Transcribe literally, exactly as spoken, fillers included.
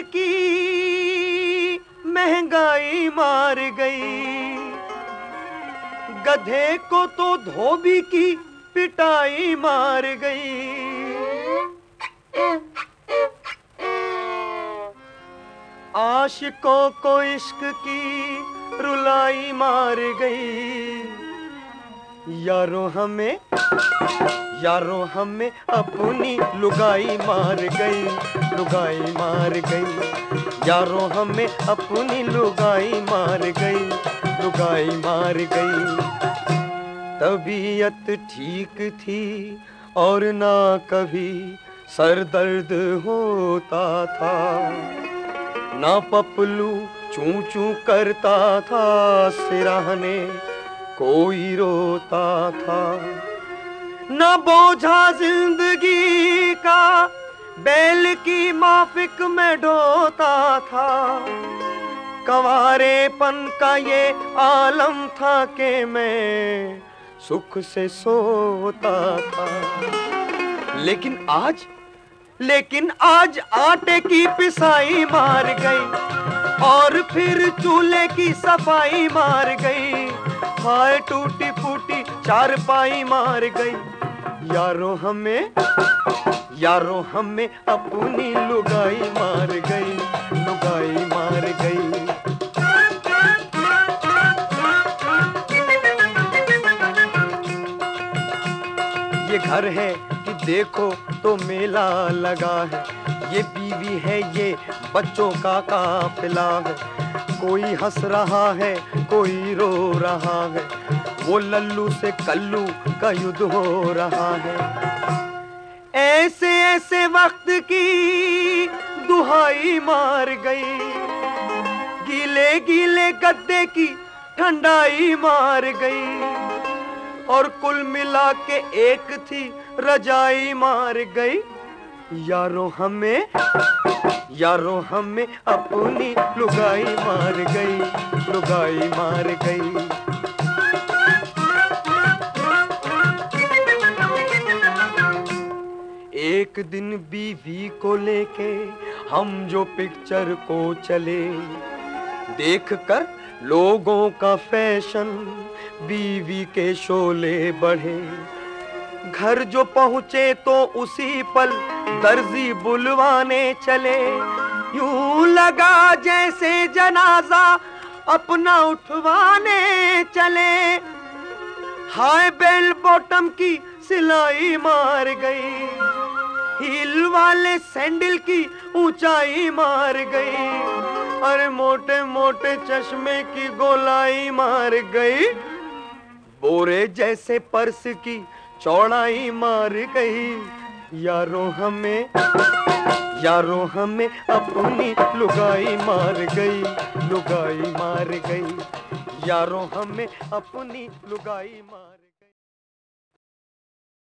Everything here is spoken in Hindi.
की महंगाई मार गई, गधे को तो धोबी की पिटाई मार गई। आशिकों को इश्क की रुलाई मार गई। यारो हमें यारो हमें अपनी लुगाई मार गई, लुगाई मार गई। यारो हमें अपनी लुगाई मार गई, लुगाई मार गई। तबीयत ठीक थी और ना कभी सर दर्द होता था, ना पपलू चूं चूं करता था, सिरहाने कोई रोता था। ना बोझा जिंदगी का बैल की माफिक में ढोता था। कंवारेपन का ये आलम था कि मैं सुख से सोता था। लेकिन आज लेकिन आज आटे की पिसाई मार गई और फिर चूल्हे की सफाई मार गई। हाय टूटी फूटी चारपाई मार गई। यारो हमें यारो हमें अपनी लुगाई मार गई, लुगाई मार गई। ये घर है कि देखो तो मेला लगा है, ये बीवी है ये बच्चों का काफिला है। कोई हंस रहा है कोई रो रहा है, वो लल्लू से कल्लू का युद्ध हो रहा है। ऐसे ऐसे वक्त की दुहाई मार गई, गीले गीले गद्दे की ठंडाई मार गई। और कुल मिला के एक थी रजाई मार गई। यारो हमें यारो हमें अपनी लुगाई मार गई, लुगाई मार गई। एक दिन बीवी को लेके हम जो पिक्चर को चले, देखकर लोगों का फैशन बीवी के शोले बढ़े। घर जो पहुंचे तो उसी पल दर्जी बुलवाने चले। यूं लगा जैसे जनाजा अपना उठवाने चले। हाय बेल बॉटम की सिलाई मार गई, हील वाले सैंडल की ऊंचाई मार गई। अरे मोटे मोटे चश्मे की गोलाई मार गई। बोरे जैसे पर्स की चौड़ाई मार गई। यारो हमें यारो हमें अपनी लुगाई मार गई, लुगाई मार गई। यारो हमें अपनी लुगाई मार